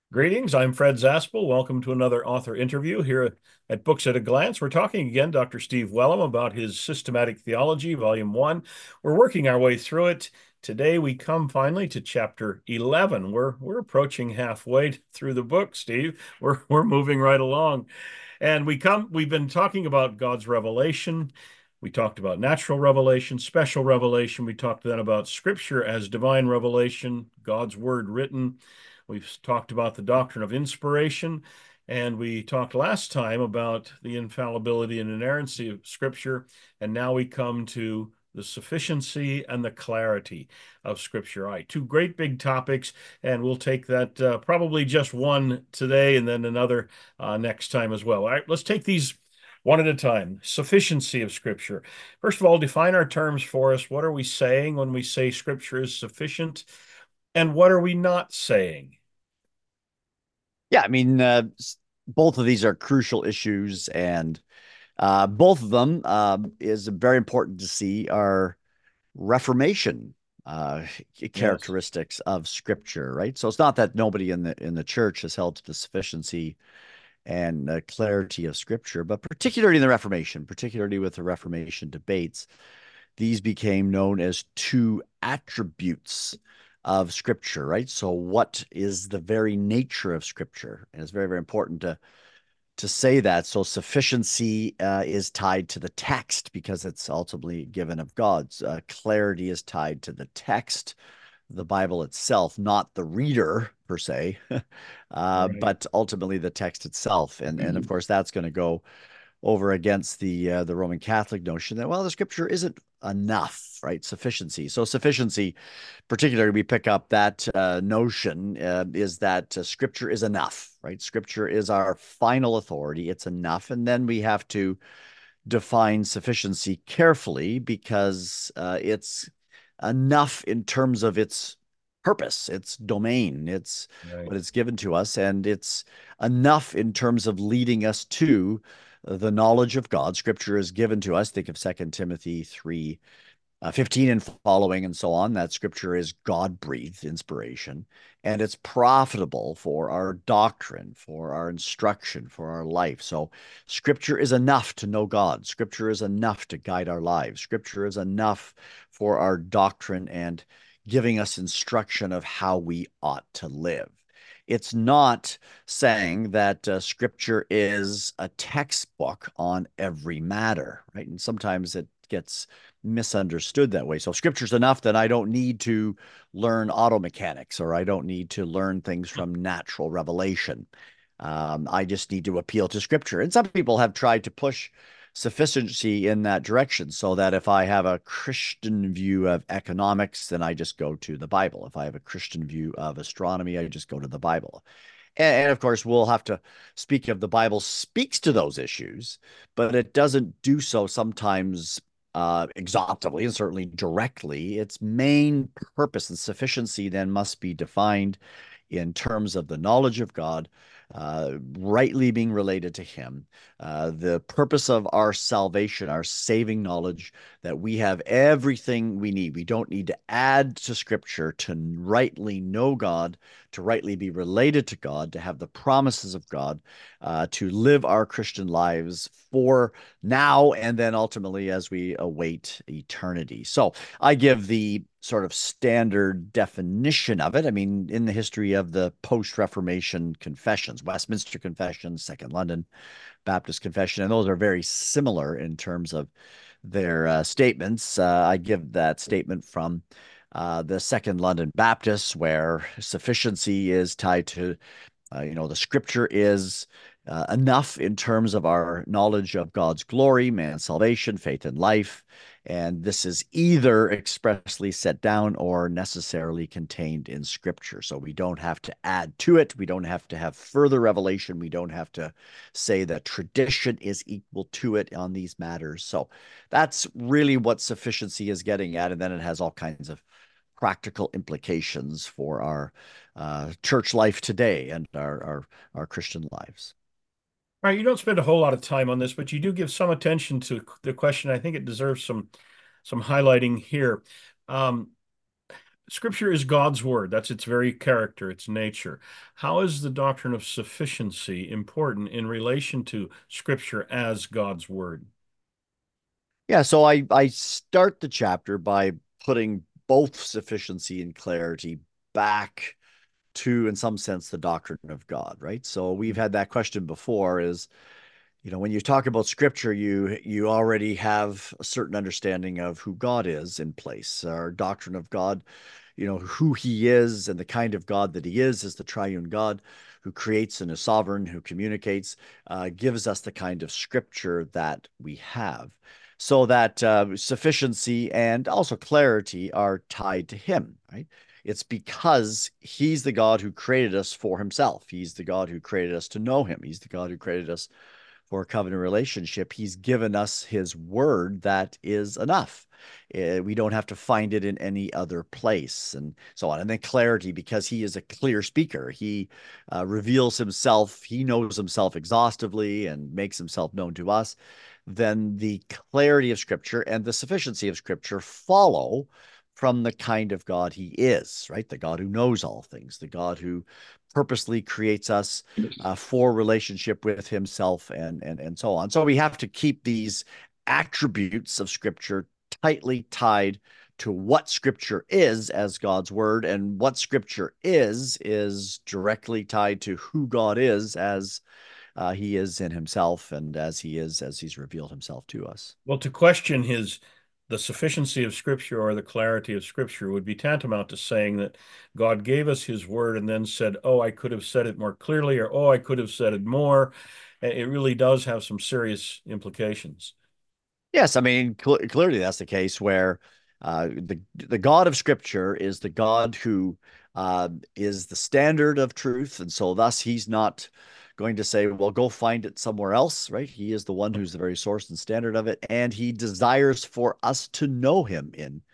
Greetings, I'm Fred Zaspel. Welcome to another author interview here at Books at a Glance. We're talking again, Dr. Steve Wellum, about his Systematic Theology, Volume 1. We're working our way through it. Today we come finally to chapter 11. We're approaching halfway through the book, Steve. We're moving right along. And we've been talking about God's revelation. We talked about natural revelation, special revelation. We talked then about Scripture as divine revelation, God's word written. We've talked about the doctrine of inspiration, and we talked last time about the infallibility and inerrancy of Scripture, and now we come to the sufficiency and the clarity of Scripture. All right, two great big topics, and we'll take that probably just one today and then another next time as well. All right, let's take these one at a time. Sufficiency of Scripture. First of all, define our terms for us. What are we saying when we say Scripture is sufficient? And what are we not saying? Yeah, I mean, both of these are crucial issues, and both of them is very important to see are Reformation uh, Yes. characteristics of Scripture, right? So it's not that nobody in the church has held to the sufficiency and clarity of Scripture, but particularly in the Reformation, particularly with the Reformation debates, these became known as two attributes of Scripture, right? So, what is the very nature of Scripture? And it's very, very important to say that. So, sufficiency is tied to the text because it's ultimately given of God. Clarity is tied to the text, the Bible itself, not the reader per se, Right. but ultimately the text itself. And of course, that's going to go over against the Roman Catholic notion that, well, the Scripture isn't enough, right? Sufficiency. So sufficiency, particularly, we pick up that notion is that Scripture is enough, right? Scripture is our final authority. It's enough, and then we have to define sufficiency carefully because it's enough in terms of its purpose, its domain, it's Right. what it's given to us, and it's enough in terms of leading us to the knowledge of God. Scripture is given to us. Think of 2 Timothy 3 15 and following and so on. That scripture is God breathed inspiration, and it's profitable for our doctrine, for our instruction, for our life. So, scripture is enough to know God. Scripture is enough to guide our lives. Scripture is enough for our doctrine and giving us instruction of how we ought to live. It's not saying that scripture is a textbook on every matter, right? And sometimes it gets misunderstood that way. So if scripture's enough, then I don't need to learn auto mechanics or I don't need to learn things from natural revelation. I just need to appeal to scripture. And some people have tried to push sufficiency in that direction so that if I have a Christian view of economics, then I just go to the Bible. If I have a Christian view of astronomy, I just go to the Bible. And of course, we'll have to speak of the Bible speaks to those issues, but it doesn't do so sometimes exhaustively and certainly directly. Its main purpose and sufficiency then must be defined in terms of the knowledge of God, rightly being related to Him, the purpose of our salvation, our saving knowledge, that we have everything we need. We don't need to add to Scripture to rightly know God, to rightly be related to God, to have the promises of God, to live our Christian lives for now and then ultimately as we await eternity. So I give the sort of standard definition of it. I mean, in the history of the post-Reformation confessions, Westminster Confession, Second London Baptist Confession, and those are very similar in terms of their statements. I give that statement from the Second London Baptists, where sufficiency is tied to the scripture is enough in terms of our knowledge of God's glory, man's salvation, faith, and life. And this is either expressly set down or necessarily contained in scripture. So we don't have to add to it. We don't have to have further revelation. We don't have to say that tradition is equal to it on these matters. So that's really what sufficiency is getting at. And then it has all kinds of practical implications for our church life today and our Christian lives. All right, you don't spend a whole lot of time on this, but you do give some attention to the question. I think it deserves some highlighting here. Um, Scripture is God's word. That's its very character, its nature. How is the doctrine of sufficiency important in relation to Scripture as God's word? Yeah, so I start the chapter by putting both sufficiency and clarity back to, in some sense, the doctrine of God, right? So we've had that question before is, when you talk about scripture, you already have a certain understanding of who God is in place. Our doctrine of God, who he is and the kind of God that he is the triune God who creates and is sovereign, who communicates, gives us the kind of scripture that we have. So that sufficiency and also clarity are tied to him, right? It's because he's the God who created us for himself. He's the God who created us to know him. He's the God who created us for a covenant relationship. He's given us his word that is enough. We don't have to find it in any other place and so on. And then clarity, because he is a clear speaker. He reveals himself. He knows himself exhaustively and makes himself known to us. Then the clarity of scripture and the sufficiency of scripture follow from the kind of God he is, right? The God who knows all things, the God who purposely creates us for relationship with himself and so on. So we have to keep these attributes of scripture tightly tied to what scripture is as God's word, and what scripture is directly tied to who God is as he is in himself and as he's revealed himself to us. Well, to question the sufficiency of Scripture or the clarity of Scripture would be tantamount to saying that God gave us His word and then said, "Oh, I could have said it more clearly," or "Oh, I could have said it more." It really does have some serious implications. Yes, I mean clearly that's the case where the God of Scripture is the God who is the standard of truth, and so thus He's not going to say, "Well, go find it somewhere else." Right? He is the one who's the very source and standard of it, and He desires for us to know Him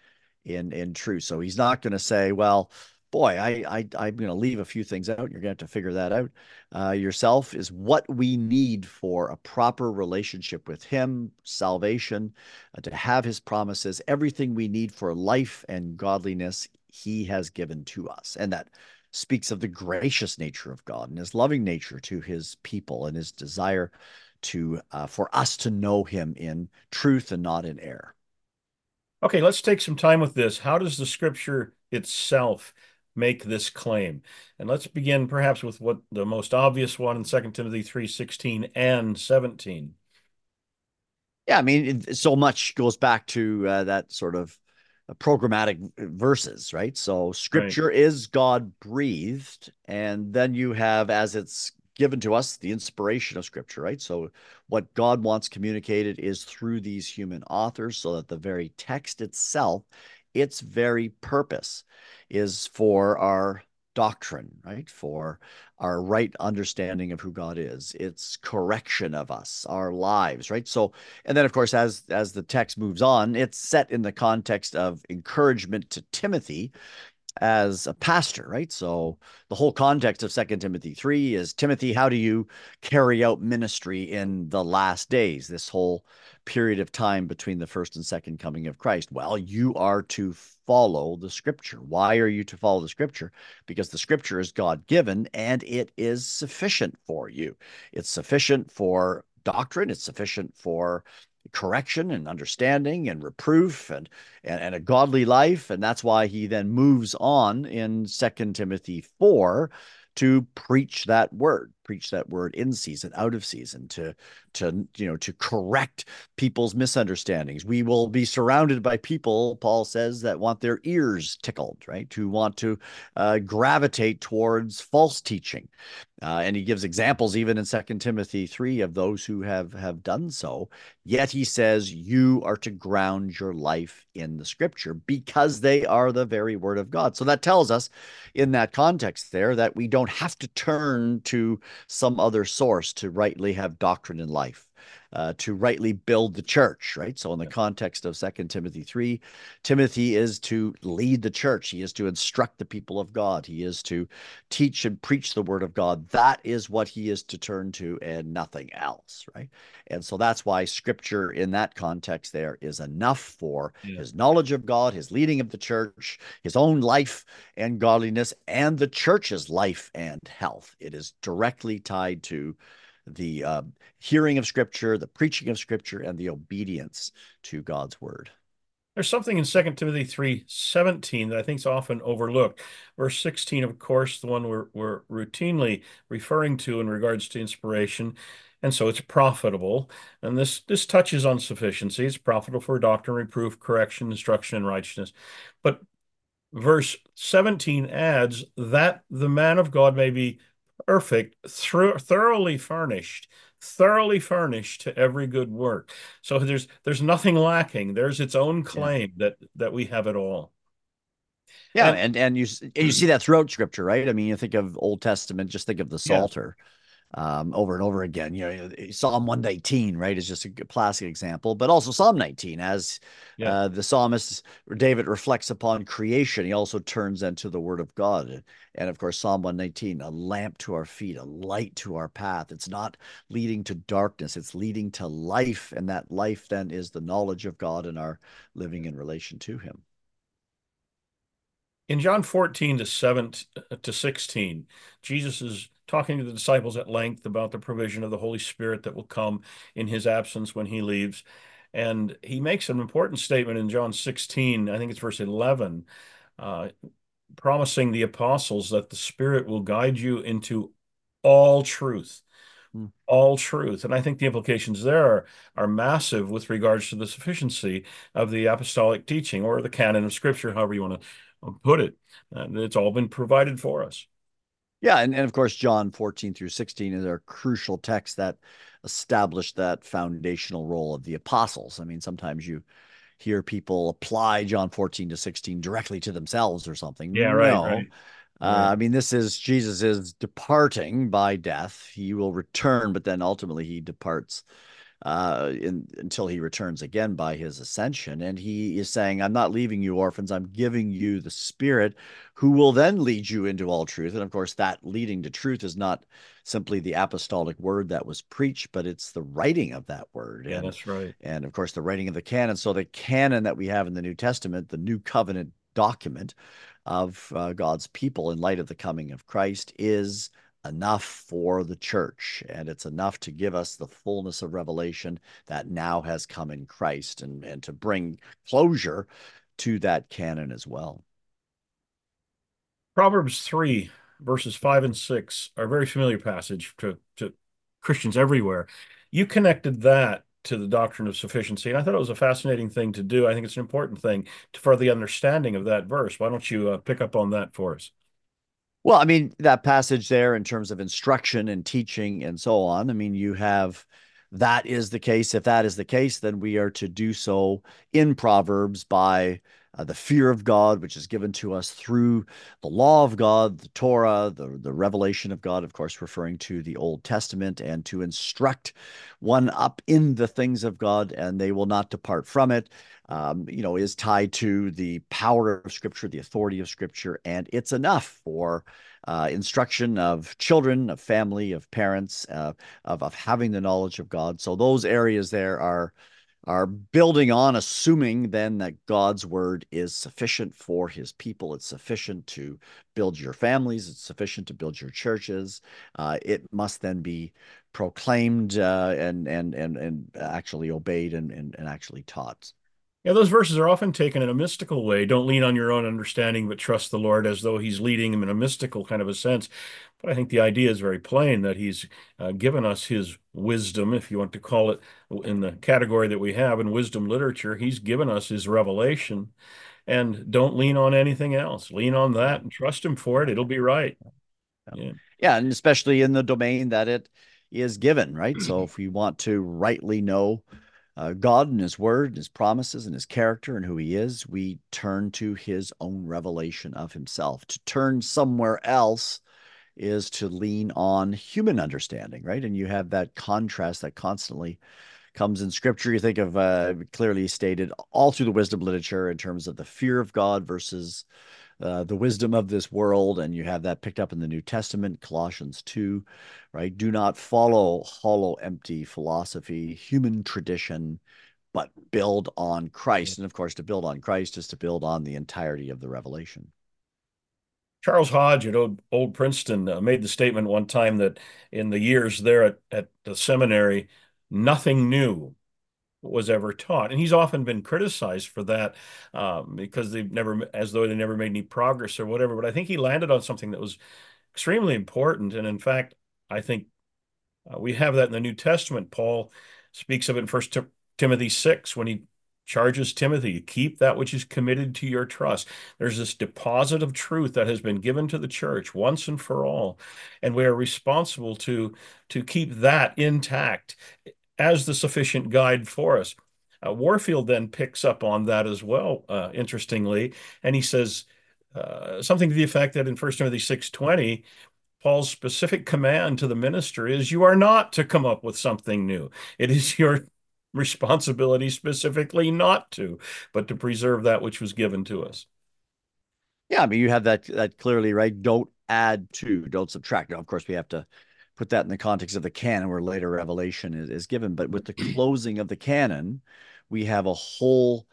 in truth. So he's not going to say, well, boy, I'm going to leave a few things out. You're going to have to figure that out yourself. Is what we need for a proper relationship with him, salvation, to have his promises, everything we need for life and godliness, he has given to us. And that speaks of the gracious nature of God and his loving nature to his people and his desire to for us to know him in truth and not in error. Okay, let's take some time with this. How does the Scripture itself make this claim? And let's begin perhaps with what the most obvious one in 2 Timothy 3:16 and 17. Yeah, I mean, so much goes back to that sort of programmatic verses, right? So Right. scripture is God breathed, and then you have, as it's given to us, the inspiration of scripture, right? So what God wants communicated is through these human authors, so that the very text itself, its very purpose is for our doctrine, right? For our right understanding of who God is, its correction of us, our lives, right? So and then, of course, as the text moves on, it's set in the context of encouragement to Timothy as a pastor, right? So the whole context of Second Timothy 3 is Timothy, how do you carry out ministry in the last days, this whole period of time between the first and second coming of Christ? Well, you are to follow the scripture. Why are you to follow the scripture? Because the scripture is God given and it is sufficient for you. It's sufficient for doctrine, it's sufficient for correction and understanding and reproof and a godly life. And that's why he then moves on in Second Timothy 4 to preach that word in season, out of season, to correct people's misunderstandings. We will be surrounded by people, Paul says, that want their ears tickled, right? Who want to gravitate towards false teaching. And he gives examples even in Second Timothy 3 of those who have done so. Yet he says, you are to ground your life in the scripture because they are the very word of God. So that tells us in that context there that we don't have to turn to some other source to rightly have doctrine in life. to rightly build the church, right? So in the context of Second Timothy 3, Timothy is to lead the church. He is to instruct the people of God. He is to teach and preach the word of God. That is what he is to turn to and nothing else, right? And so that's why scripture in that context there is enough for Yeah. his knowledge of God, his leading of the church, his own life and godliness, and the church's life and health. It is directly tied to the hearing of scripture, the preaching of scripture, and the obedience to God's word. There's something in 2 Timothy 3:17 that I think is often overlooked. Verse 16, of course, the one we're routinely referring to in regards to inspiration. And so it's profitable. And this touches on sufficiency. It's profitable for doctrine, reproof, correction, instruction, and righteousness. But verse 17 adds that the man of God may be perfect, thoroughly furnished to every good work. So there's nothing lacking. There's its own Yeah. claim that we have it all. Yeah, And and you see that throughout scripture, right? I mean, you think of Old Testament, just think of the yeah, Psalter, over and over again. You know, Psalm 119, right, is just a classic example, but also Psalm 19, as yeah. the psalmist David reflects upon creation, he also turns into the word of God. And of course, Psalm 119, a lamp to our feet, a light to our path. It's not leading to darkness, it's leading to life. And that life then is the knowledge of God and our living in relation to him. In John 14 to 7 to 16, Jesus is talking to the disciples at length about the provision of the Holy Spirit that will come in his absence when he leaves. And he makes an important statement in John 16, I think it's verse 11, uh, promising the apostles that the Spirit will guide you into all truth. Hmm. All truth. And I think the implications there are massive with regards to the sufficiency of the apostolic teaching or the canon of Scripture, however you want to put it. It's all been provided for us. Yeah, and of course, John 14 through 16 is our crucial text that established that foundational role of the apostles. I mean, sometimes you hear people apply John 14 to 16 directly to themselves or Yeah, something. right, No. right, right. I mean, this is Jesus is departing by death. He will return, but then ultimately he departs until he returns again by his ascension. And he is saying, I'm not leaving you orphans. I'm giving you the Spirit who will then lead you into all truth. And of course, that leading to truth is not simply the apostolic word that was preached, but it's the writing of that word. Yeah, that's right. And of course, the writing of the canon. So the canon that we have in the New Testament, the new covenant document of God's people in light of the coming of Christ, is enough for the church, and it's enough to give us the fullness of revelation that now has come in Christ, and to bring closure to that canon as well. Proverbs 3, verses 5 and 6 are a very familiar passage to Christians everywhere. You connected that to the doctrine of sufficiency, and I thought it was a fascinating thing to do. I think it's an important thing for the understanding of that verse. Why don't you pick up on that for us? Well, I mean, that passage there in terms of instruction and teaching and so on, I mean, you have that is the case. If that is the case, then we are to do so in Proverbs by the fear of God, which is given to us through the law of God, the Torah, the revelation of God, of course, referring to the Old Testament, and to instruct one up in the things of God, and they will not depart from it. Is tied to the power of Scripture, the authority of Scripture, and it's enough for instruction of children, of family, of parents, of having the knowledge of God. So those areas there are building on, assuming then that God's word is sufficient for his people. It's sufficient to build your families. It's sufficient to build your churches. It must then be proclaimed and actually obeyed and actually taught. Yeah, those verses are often taken in a mystical way. Don't lean on your own understanding, but trust the Lord as though he's leading him in a mystical kind of a sense. But I think the idea is very plain that he's given us his wisdom, if you want to call it in the category that we have in wisdom literature. He's given us his revelation, and don't lean on anything else. Lean on Yeah. that and trust him for it. It'll be right. Yeah. Yeah. Yeah, and especially in the domain that it is given, right? So if we want to rightly know God and his word, and his promises and his character and who he is, we turn to his own revelation of himself. To turn somewhere else is to lean on human understanding, right? And you have that contrast that constantly comes in scripture. You think of clearly stated all through the wisdom literature in terms of the fear of God versus the wisdom of this world. And you have that picked up in the New Testament, Colossians 2, right? Do not follow hollow, empty philosophy, human tradition, but build on Christ. And of course, to build on Christ is to build on the entirety of the revelation. Charles Hodge at Old Princeton made the statement one time that in the years there at the seminary, nothing new was ever taught. And he's often been criticized for that because they've never, as though they never made any progress or whatever. But I think he landed on something that was extremely important. And in fact, I think we have that in the New Testament. Paul speaks of it in First Timothy 6 when he charges Timothy, keep that which is committed to your trust. There's this deposit of truth that has been given to the church once and for all, and we are responsible to keep that intact as the sufficient guide for us. Warfield then picks up on that as well, interestingly, and he says something to the effect that in First Timothy 6:20, Paul's specific command to the minister is you are not to come up with something new. It is your responsibility specifically not to, but to preserve that which was given to us. Yeah, I mean, you have that clearly, right? Don't add to, don't subtract. Now, of course, we have to put that in the context of the canon where later revelation is given. But with the closing of the canon, we have a whole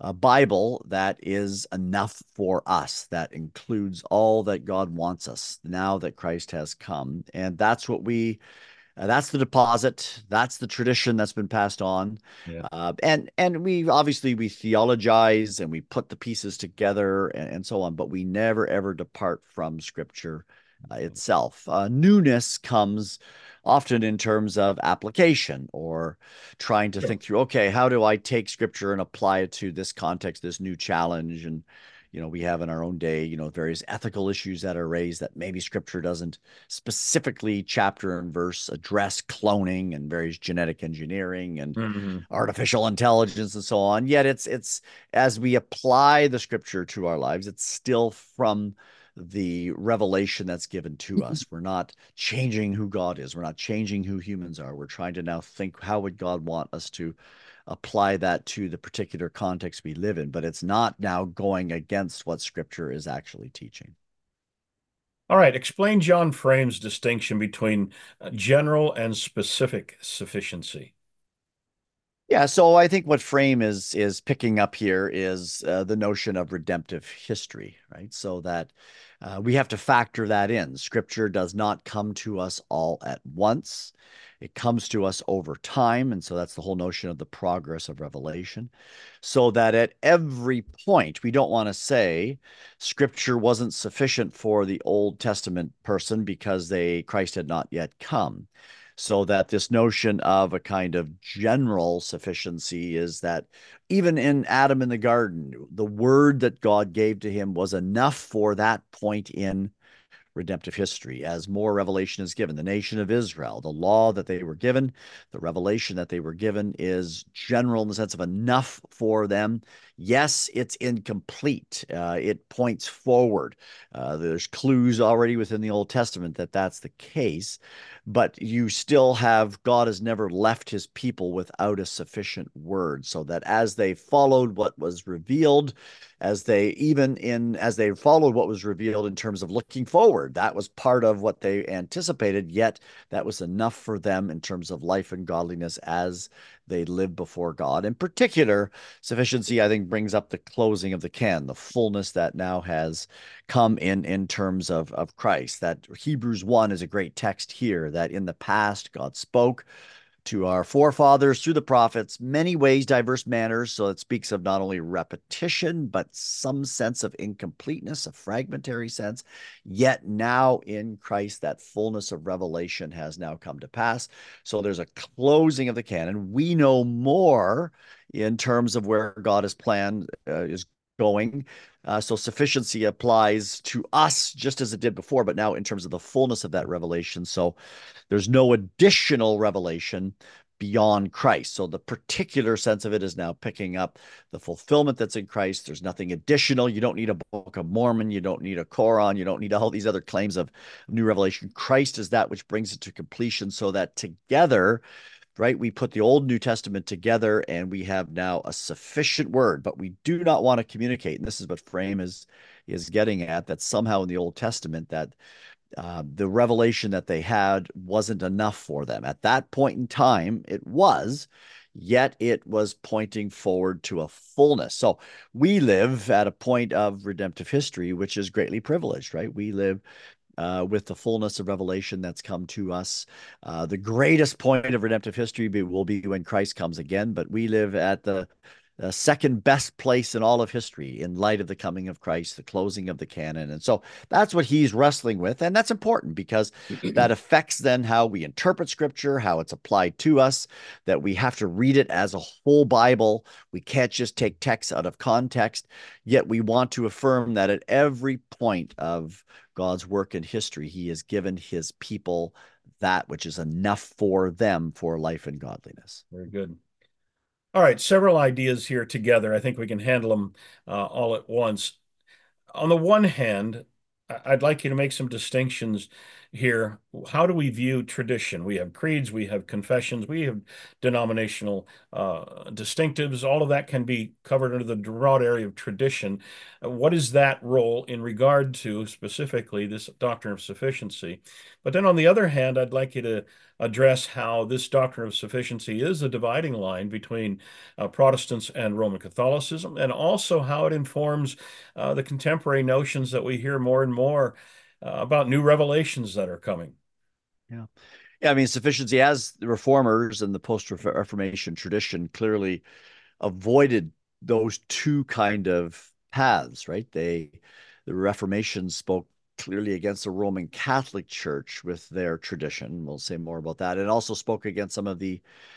Bible that is enough for us, that includes all that God wants us now that Christ has come. And that's the deposit. That's the tradition that's been passed on. Yeah. And we obviously we theologize and we put the pieces together and so on, but we never ever depart from Scripture itself. Newness comes often in terms of application or trying to Sure. think through, okay, how do I take Scripture and apply it to this context, this new challenge? And we have in our own day, various ethical issues that are raised that maybe Scripture doesn't specifically chapter and verse address cloning and various genetic engineering and Mhm. artificial intelligence and so on. Yet it's as we apply the Scripture to our lives, it's still from the revelation that's given to us. We're not changing who God is. We're not changing who humans are. We're trying to now think, how would God want us to apply that to the particular context we live in? But it's not now going against what Scripture is actually teaching. All right, explain John Frame's distinction between general and specific sufficiency. Yeah, so I think what Frame is picking up here is the notion of redemptive history, right? So that we have to factor that in. Scripture does not come to us all at once. It comes to us over time, and so that's the whole notion of the progress of revelation. So that at every point, we don't want to say Scripture wasn't sufficient for the Old Testament person because Christ had not yet come, so that this notion of a kind of general sufficiency is that even in Adam in the garden, the word that God gave to him was enough for that point in redemptive history. As more revelation is given, the nation of Israel, the law that they were given, the revelation that they were given is general in the sense of enough for them. Yes, it's incomplete. It points forward. There's clues already within the Old Testament that that's the case, but you still have God has never left his people without a sufficient word, so that as they followed what was revealed, as they followed what was revealed in terms of looking forward, that was part of what they anticipated, yet that was enough for them in terms of life and godliness as they lived before God. In particular, sufficiency, I think, brings up the closing of the canon, the fullness that now has come in terms of Christ. That Hebrews 1 is a great text here, that in the past God spoke to our forefathers through the prophets, many ways, diverse manners. So it speaks of not only repetition, but some sense of incompleteness, a fragmentary sense. Yet now in Christ, that fullness of revelation has now come to pass. So there's a closing of the canon. We know more in terms of where God has planned is going. So sufficiency applies to us just as it did before, but now in terms of the fullness of that revelation. So there's no additional revelation, beyond Christ. So the particular sense of it is now picking up the fulfillment that's in Christ. There's nothing additional. You don't need a Book of Mormon. You don't need a Quran. You don't need all these other claims of new revelation. Christ is that which brings it to completion, so that together, right, we put the Old New Testament together and we have now a sufficient word. But we do not want to communicate, and this is what Frame is getting at, that somehow in the Old Testament that the revelation that they had wasn't enough for them. At that point in time, it was, yet it was pointing forward to a fullness. So we live at a point of redemptive history, which is greatly privileged, right? We live with the fullness of revelation that's come to us. The greatest point of redemptive history will be when Christ comes again, but we live at the second best place in all of history in light of the coming of Christ, the closing of the canon. And so that's what he's wrestling with. And that's important because that affects then how we interpret scripture, how it's applied to us, that we have to read it as a whole Bible. We can't just take texts out of context, yet we want to affirm that at every point of God's work in history, he has given his people that which is enough for them for life and godliness. Very good. All right, several ideas here together. I think we can handle them all at once. On the one hand, I'd like you to make some distinctions here. How do we view tradition? We have creeds, we have confessions, we have denominational distinctives. All of that can be covered under the broad area of tradition. What is that role in regard to specifically this doctrine of sufficiency? But then on the other hand, I'd like you to address how this doctrine of sufficiency is a dividing line between Protestants and Roman Catholicism, and also how it informs the contemporary notions that we hear more and more about new revelations that are coming. Yeah. Yeah, I mean, sufficiency, as the reformers and the post-Reformation tradition clearly avoided those two kind of paths, right? The Reformation spoke clearly against the Roman Catholic Church with their tradition. We'll say more about that. And also spoke against some of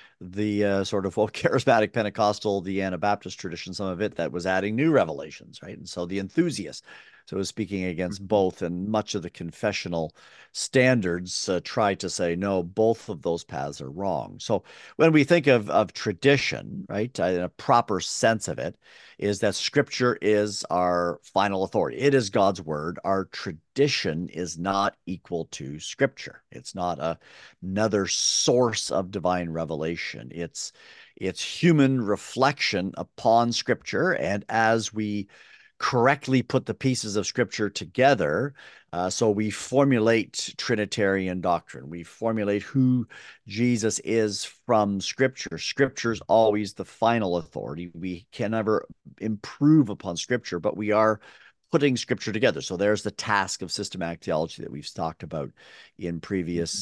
the sort of charismatic Pentecostal, the Anabaptist tradition, some of it that was adding new revelations, right? And so the enthusiasts, so it was speaking against both, and much of the confessional standards try to say, no, both of those paths are wrong. So when we think of tradition, right, in a proper sense of it, is that scripture is our final authority. It is God's word. Our tradition is not equal to scripture. It's not another source of divine revelation. It's human reflection upon scripture. And as we correctly put the pieces of scripture together, so we formulate Trinitarian doctrine. We formulate who Jesus is from scripture. Scripture is always the final authority. We can never improve upon scripture, but we are putting scripture together. So there's the task of systematic theology that we've talked about in previous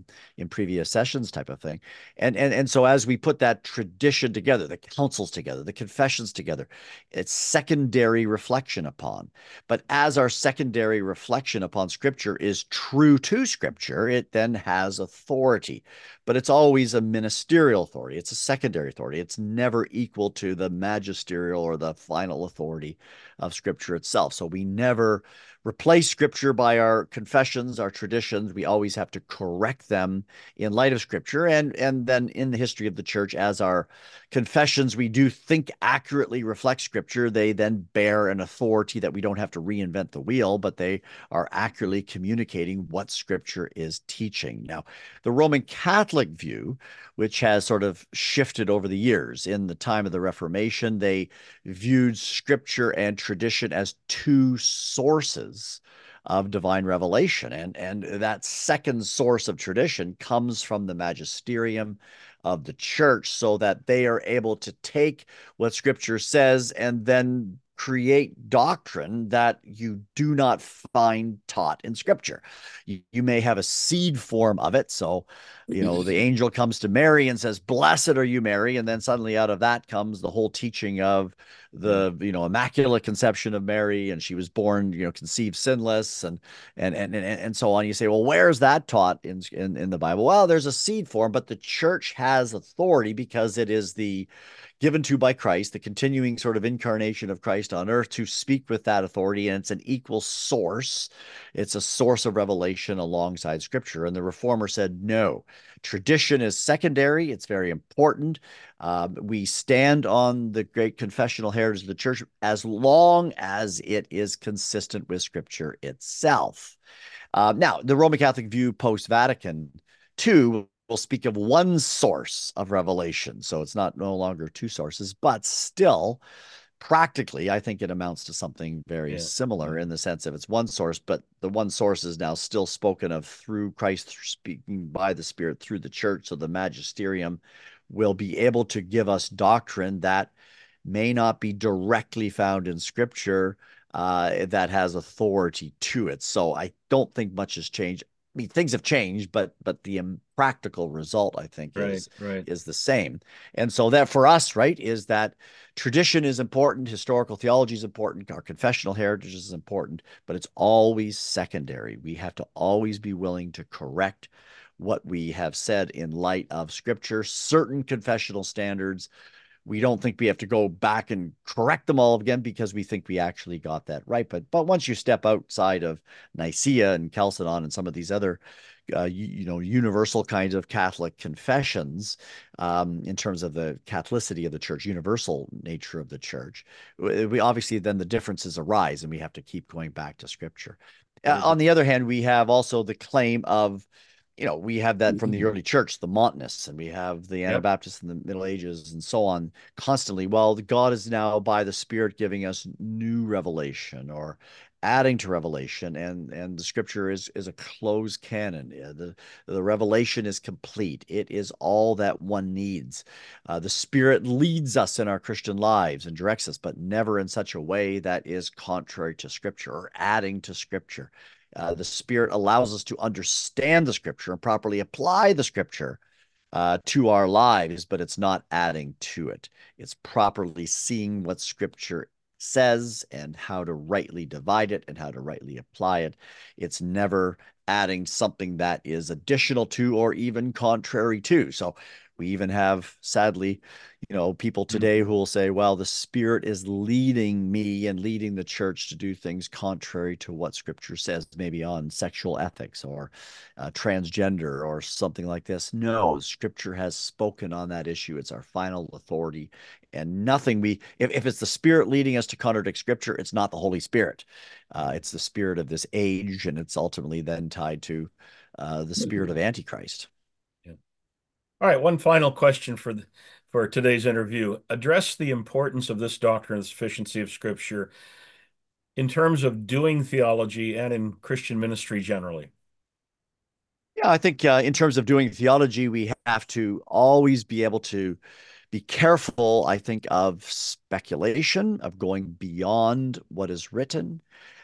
sessions, type of thing. And so as we put that tradition together, the councils together, the confessions together, it's secondary reflection upon. But as our secondary reflection upon scripture is true to scripture, it then has authority. But it's always a ministerial authority. It's a secondary authority. It's never equal to the magisterial or the final authority of scripture itself. So we never replace scripture by our confessions, our traditions. We always have to correct them in light of scripture. And then in the history of the church, as our confessions, we do think accurately reflect scripture, they then bear an authority that we don't have to reinvent the wheel, but they are accurately communicating what scripture is teaching. Now, the Roman Catholic view, which has sort of shifted over the years, in the time of the Reformation, they viewed scripture and tradition as two sources of divine revelation. And that second source of tradition comes from the magisterium of the church, so that they are able to take what scripture says and then create doctrine that you do not find taught in scripture. You may have a seed form of it. So, the angel comes to Mary and says, "Blessed are you, Mary." And then suddenly out of that comes the whole teaching of the, immaculate conception of Mary, and she was born, conceived sinless, and so on. You say, well, where's that taught in the Bible? Well, there's a seed form, but the church has authority because it is the given to by Christ, the continuing sort of incarnation of Christ on earth to speak with that authority, and it's an equal source. It's a source of revelation alongside Scripture. And the Reformer said, no, tradition is secondary. It's very important. We stand on the great confessional heritage of the church as long as it is consistent with Scripture itself. Now, the Roman Catholic view post-Vatican II will speak of one source of revelation. So it's not no longer two sources, but still, practically, I think it amounts to something very Yeah. similar in the sense of it's one source, but the one source is now still spoken of through Christ, speaking by the Spirit through the church. So the magisterium will be able to give us doctrine that may not be directly found in Scripture, that has authority to it. So I don't think much has changed. I mean, things have changed, but the practical result, I think, Right, right. is the same. And so that for us, right, is that tradition is important, historical theology is important, our confessional heritage is important, but it's always secondary. We have to always be willing to correct what we have said in light of Scripture. Certain confessional standards, we don't think we have to go back and correct them all again because we think we actually got that right. But once you step outside of Nicaea and Chalcedon and some of these other universal kinds of Catholic confessions, in terms of the Catholicity of the church, universal nature of the church, we obviously then the differences arise, and we have to keep going back to Scripture. Very On good. the other hand, we have also the claim of, we have that from the early church, the Montanists, and we have the Yep. Anabaptists in the Middle Ages and so on constantly. Well, God is now by the Spirit giving us new revelation or adding to revelation, and the Scripture is a closed canon. The revelation is complete. It is all that one needs. The Spirit leads us in our Christian lives and directs us, but never in such a way that is contrary to Scripture or adding to Scripture. The Spirit allows us to understand the Scripture and properly apply the Scripture to our lives, but it's not adding to it. It's properly seeing what Scripture says and how to rightly divide it and how to rightly apply it. It's never adding something that is additional to or even contrary to. So we even have, sadly, people today who will say, well, the Spirit is leading me and leading the church to do things contrary to what Scripture says, maybe on sexual ethics or transgender or something like this. No, Scripture has spoken on that issue. It's our final authority. And nothing if it's the Spirit leading us to contradict Scripture, it's not the Holy Spirit. It's the spirit of this age, and it's ultimately then tied to the spirit of Antichrist. Yeah. All right, one final question for today's interview. Address the importance of this doctrine of the sufficiency of Scripture in terms of doing theology and in Christian ministry generally. Yeah, I think in terms of doing theology, we have to always be able to be careful, I think, of speculation, of going beyond what is written,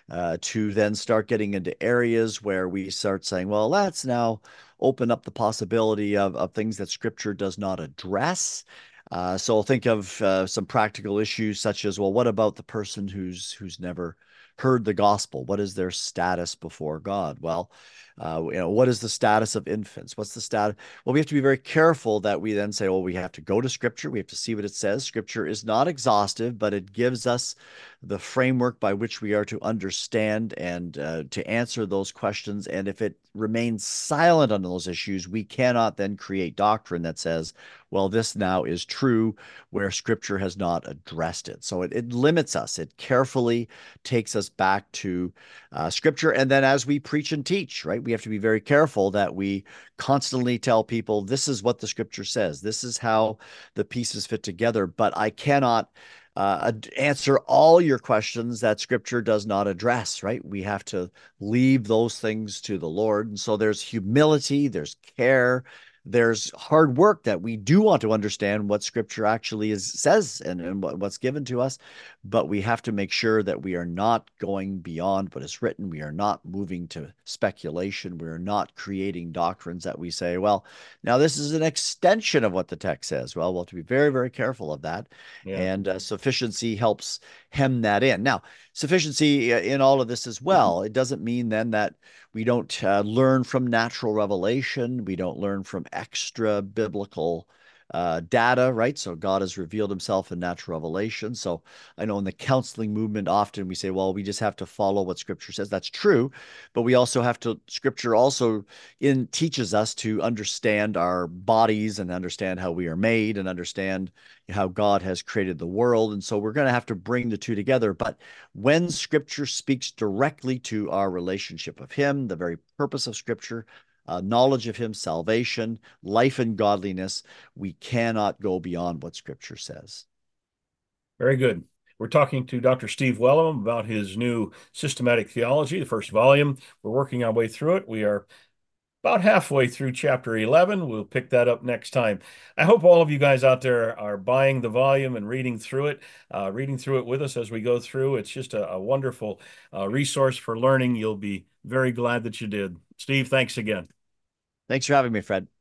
to then start getting into areas where we start saying, well, let's now open up the possibility of things that Scripture does not address. So think of some practical issues such as, well, what about the person who's never heard the gospel? What is their status before God? Well, what is the status of infants? What's the status? Well, we have to be very careful that we then say, well, we have to go to Scripture. We have to see what it says. Scripture is not exhaustive, but it gives us the framework by which we are to understand and to answer those questions. And if it remains silent on those issues, we cannot then create doctrine that says, well, this now is true where Scripture has not addressed it. So it limits us. It carefully takes us back to Scripture. And then as we preach and teach, right, we have to be very careful that we constantly tell people, this is what the Scripture says. This is how the pieces fit together. But I cannot answer all your questions that Scripture does not address, right? We have to leave those things to the Lord. And so there's humility, there's care, there's hard work that we do want to understand what Scripture actually says and what's given to us, but we have to make sure that we are not going beyond what is written. We are not moving to speculation. We are not creating doctrines that we say, well, now this is an extension of what the text says. Well, we'll have to be very, very careful of that. Yeah. And sufficiency helps hem that in. Now, sufficiency in all of this as well, it doesn't mean then that we don't learn from natural revelation. We don't learn from extra biblical data, right? So God has revealed himself in natural revelation. So I know in the counseling movement, often we say, well, we just have to follow what scripture says. That's true. But we also have to, scripture also teaches us to understand our bodies and understand how we are made and understand how God has created the world. And so we're going to have to bring the two together. But when scripture speaks directly to our relationship of him, the very purpose of scripture, knowledge of him, salvation, life and godliness, we cannot go beyond what scripture says. Very good. We're talking to Dr. Steve Wellum about his new Systematic Theology, the first volume. We're working our way through it. We are about halfway through chapter 11. We'll pick that up next time. I hope all of you guys out there are buying the volume and reading through it with us as we go through. It's just a wonderful resource for learning. You'll be very glad that you did. Steve, thanks again. Thanks for having me, Fred.